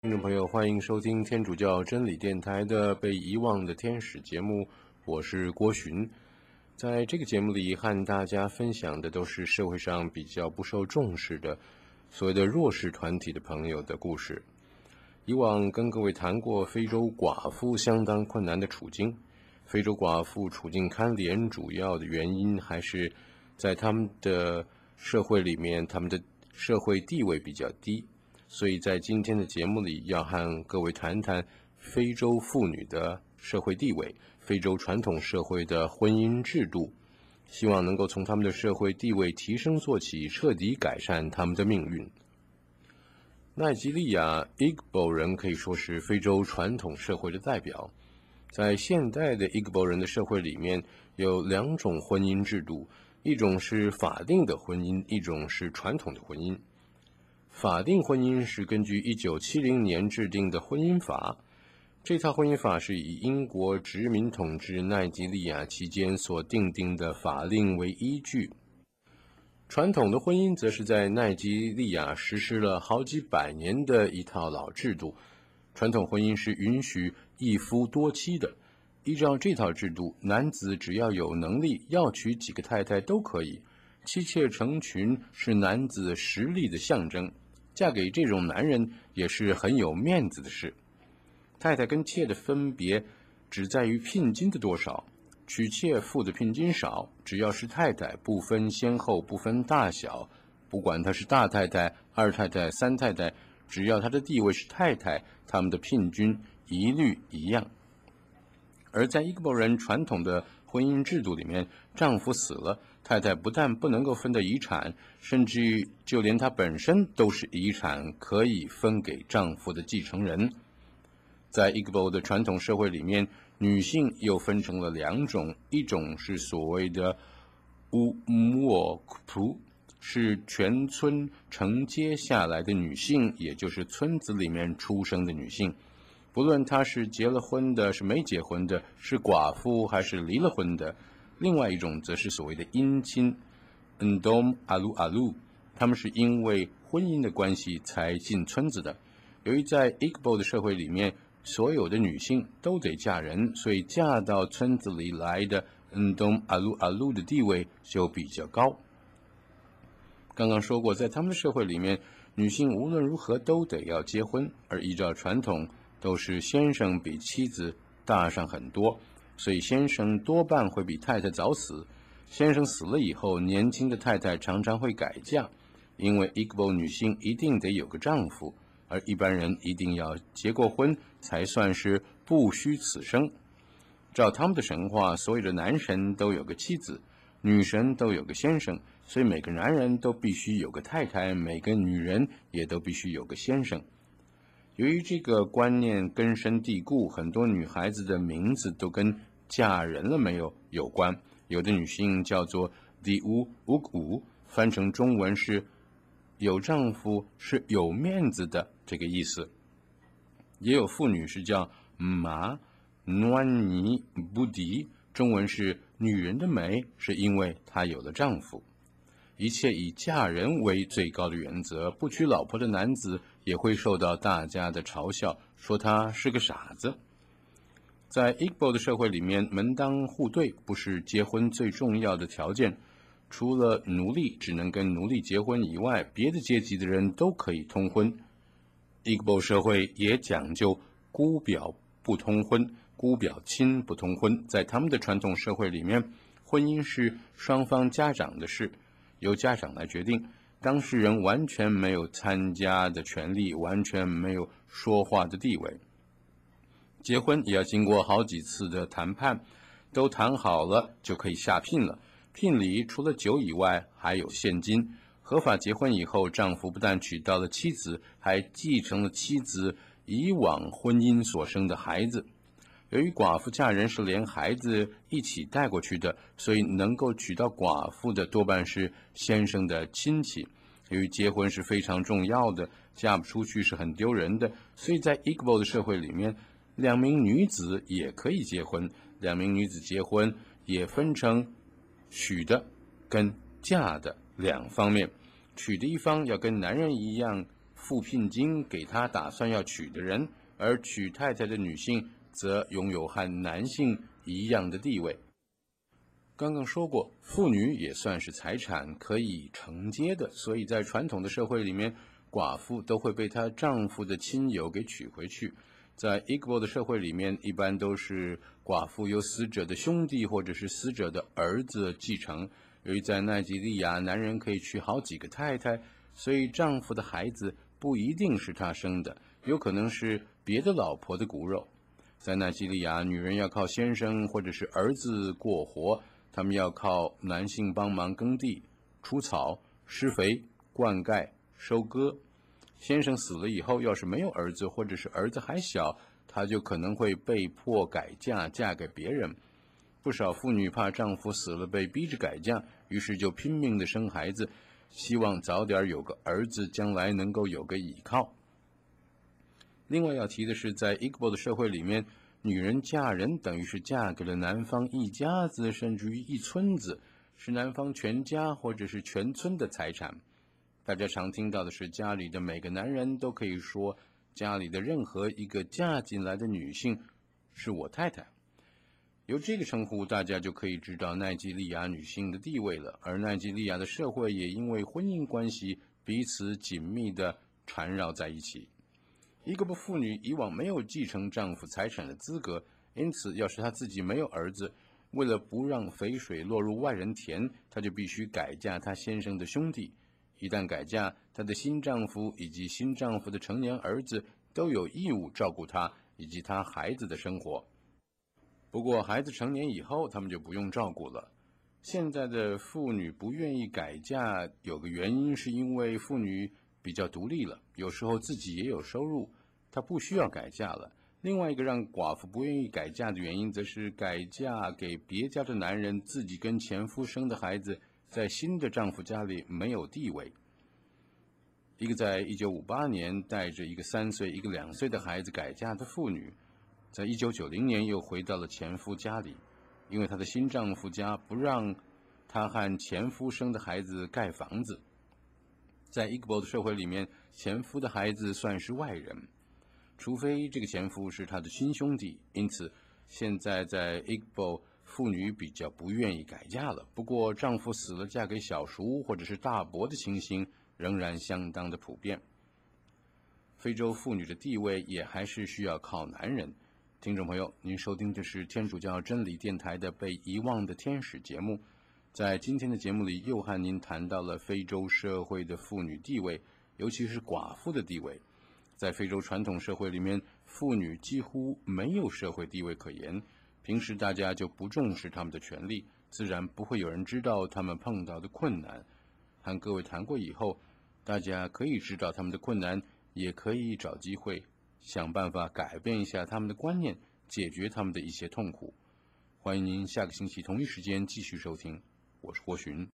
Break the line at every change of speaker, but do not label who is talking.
听众朋友，欢迎收听天主教真理电台的被遗忘的天使节目，我是郭寻。在这个节目里，和大家分享的都是社会上比较不受重视的所谓的弱势团体的朋友的故事。以往跟各位谈过非洲寡妇相当困难的处境，非洲寡妇处境堪怜，主要的原因还是在他们的社会里面，他们的社会地位比较低。所以在今天的节目里，要和各位谈谈非洲妇女的社会地位，非洲传统社会的婚姻制度，希望能够从他们的社会地位提升做起，彻底改善他们的命运。奈及利亚 Igbo 人可以说是非洲传统社会的代表。在现代的 Igbo 人的社会里面，有两种婚姻制度，一种是法定的婚姻，一种是传统的婚姻。法定婚姻是根据1970年制定的婚姻法，这套婚姻法是以英国殖民统治奈及利亚期间所订定的法令为依据。传统的婚姻则是在奈及利亚实施了好几百年的一套老制度。传统婚姻是允许一夫多妻的，依照这套制度，男子只要有能力，要娶几个太太都可以。妻妾成群是男子实力的象征，嫁给这种男人也是很有面子的事。太太跟妾的分别只在于聘金的多少，娶妾付的聘金少，只要是太太，不分先后，不分大小，不管她是大太太、二太太、三太太，只要她的地位是太太，他们的聘金一律一样。而在Igbo人传统的婚姻制度里面，丈夫死了，太太不但不能够分得遗产，甚至于就连她本身都是遗产，可以分给丈夫的继承人。在Igbo的传统社会里面，女性又分成了两种，一种是所谓的Umuokupu，是全村承接下来的女性，也就是村子里面出生的女性。不论她是结了婚的，是没结婚的，是寡妇还是离了婚的。另外一种则是所谓的姻亲 Ndom Alu Alu， 他们是因为婚姻的关系才进村子的。由于在 Igbo 的社会里面，所有的女性都得嫁人，所以嫁到村子里来的 Ndom Alu Alu 的地位就比较高。刚刚说过，在他们的社会里面，女性无论如何都得要结婚，而依照传统都是先生比妻子大上很多，所以先生多半会比太太早死。先生死了以后，年轻的太太常常会改嫁，因为 Igbo 女性一定得有个丈夫，而一般人一定要结过婚才算是不虚此生。照他们的神话，所有的男神都有个妻子，女神都有个先生，所以每个男人都必须有个太太，每个女人也都必须有个先生。由于这个观念根深蒂固，很多女孩子的名字都跟嫁人了没有关。有的女性叫做 Diu Ugu， 翻成中文是有丈夫是有面子的这个意思。也有妇女是叫 Ma Nwani Budi， 中文是女人的美是因为她有了丈夫。一切以嫁人为最高的原则，不娶老婆的男子也会受到大家的嘲笑，说他是个傻子。在 Igbo 的社会里面，门当户对不是结婚最重要的条件，除了奴隶只能跟奴隶结婚以外，别的阶级的人都可以通婚。Igbo 社会也讲究姑表不通婚，姑表亲不通婚。在他们的传统社会里面，婚姻是双方家长的事，由家长来决定，当事人完全没有参加的权利，完全没有说话的地位。结婚也要经过好几次的谈判，都谈好了就可以下聘了。聘礼除了酒以外还有现金。合法结婚以后，丈夫不但娶到了妻子，还继承了妻子以往婚姻所生的孩子。由于寡妇嫁人是连孩子一起带过去的，所以能够娶到寡妇的多半是先生的亲戚。由于结婚是非常重要的，嫁不出去是很丢人的，所以在 Igbo 的社会里面，两名女子也可以结婚。两名女子结婚也分成娶的跟嫁的两方面。娶的一方要跟男人一样付聘金给他打算要娶的人，而娶太太的女性则拥有和男性一样的地位。刚刚说过，妇女也算是财产可以承接的，所以在传统的社会里面，寡妇都会被她丈夫的亲友给娶回去。在 Igbo 的社会里面，一般都是寡妇由死者的兄弟或者是死者的儿子继承。由于在奈及利亚，男人可以娶好几个太太，所以丈夫的孩子不一定是他生的，有可能是别的老婆的骨肉。在奈及利亚，女人要靠先生或者是儿子过活，他们要靠男性帮忙耕地、除草、施肥、灌溉、收割。先生死了以后，要是没有儿子，或者是儿子还小，她就可能会被迫改嫁，嫁给别人。不少妇女怕丈夫死了被逼着改嫁，于是就拼命的生孩子，希望早点有个儿子，将来能够有个依靠。另外要提的是，在 Igbo 的社会里面，女人嫁人等于是嫁给了男方一家子，甚至于一村子，是男方全家或者是全村的财产。大家常听到的是，家里的每个男人都可以说，家里的任何一个嫁进来的女性是我太太。由这个称呼，大家就可以知道奈及利亚女性的地位了。而奈及利亚的社会也因为婚姻关系彼此紧密地缠绕在一起。一个妇女以往没有继承丈夫财产的资格，因此要是她自己没有儿子，为了不让肥水落入外人田，她就必须改嫁她先生的兄弟。一旦改嫁，她的新丈夫以及新丈夫的成年儿子都有义务照顾她以及她孩子的生活。不过孩子成年以后，他们就不用照顾了。现在的妇女不愿意改嫁，有个原因是因为妇女比较独立了，有时候自己也有收入，她不需要改嫁了。另外一个让寡妇不愿意改嫁的原因，则是改嫁给别家的男人，自己跟前夫生的孩子在新的丈夫家里没有地位。一个在1958年带着一个3岁、一个2岁的孩子改嫁的妇女，在1990年又回到了前夫家里，因为她的新丈夫家不让她和前夫生的孩子盖房子。在 Igbo 的社会里面，前夫的孩子算是外人，除非这个前夫是他的亲兄弟。因此现在在 Igbo， 妇女比较不愿意改嫁了。不过丈夫死了嫁给小叔或者是大伯的情形仍然相当的普遍。非洲妇女的地位也还是需要靠男人。听众朋友，您收听的是天主教真理电台的被遗忘的天使节目。在今天的节目里，又和您谈到了非洲社会的妇女地位，尤其是寡妇的地位。在非洲传统社会里面，妇女几乎没有社会地位可言，平时大家就不重视她们的权利，自然不会有人知道她们碰到的困难。和各位谈过以后，大家可以知道她们的困难，也可以找机会想办法改变一下他们的观念，解决他们的一些痛苦。欢迎您下个星期同一时间继续收听，我是霍寻。